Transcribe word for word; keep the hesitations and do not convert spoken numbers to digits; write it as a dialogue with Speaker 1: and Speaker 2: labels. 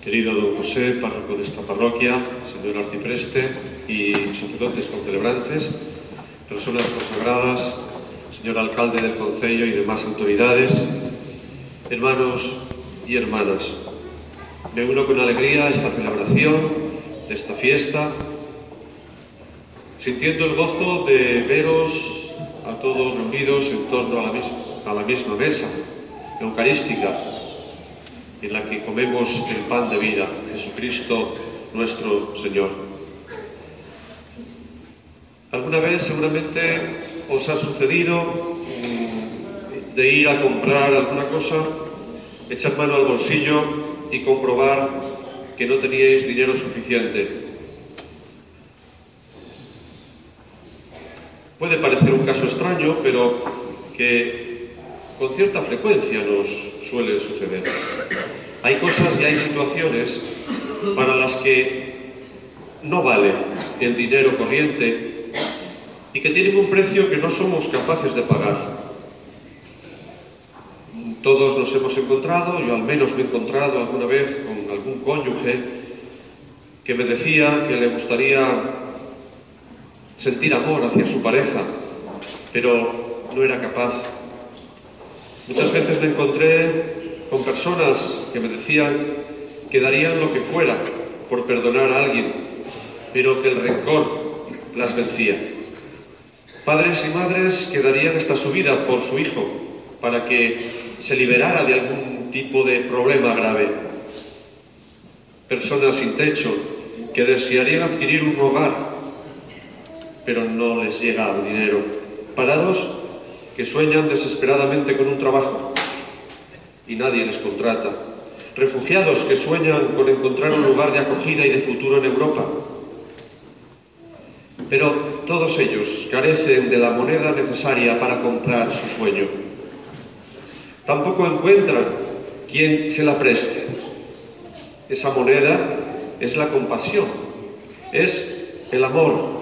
Speaker 1: Querido don José, párroco de esta parroquia, señor arcipreste y sacerdotes concelebrantes, personas consagradas, señor alcalde del concello y demás autoridades, hermanos y hermanas, me uno con alegría a esta celebración de esta fiesta, sintiendo el gozo de veros a todos reunidos en torno a la misma, a la misma mesa eucarística, en la que comemos el pan de vida, Jesucristo nuestro Señor. Alguna vez seguramente os ha sucedido de ir a comprar alguna cosa, echar mano al bolsillo y comprobar que no teníais dinero suficiente. Puede parecer un caso extraño, pero que con cierta frecuencia nos suele suceder. Hay cosas y hay situaciones para las que no vale el dinero corriente y que tienen un precio que no somos capaces de pagar. Todos nos hemos encontrado, yo al menos me he encontrado alguna vez con algún cónyuge que me decía que le gustaría sentir amor hacia su pareja, pero no era capaz. Muchas veces me encontré con personas que me decían que darían lo que fuera por perdonar a alguien, pero que el rencor las vencía. Padres y madres que darían hasta su vida por su hijo para que se liberara de algún tipo de problema grave. Personas sin techo que desearían adquirir un hogar, pero no les llega el dinero. Parados que sueñan desesperadamente con un trabajo y nadie les contrata. Refugiados que sueñan con encontrar un lugar de acogida y de futuro en Europa. Pero todos ellos carecen de la moneda necesaria para comprar su sueño. Tampoco encuentran quien se la preste. Esa moneda es la compasión, es el amor,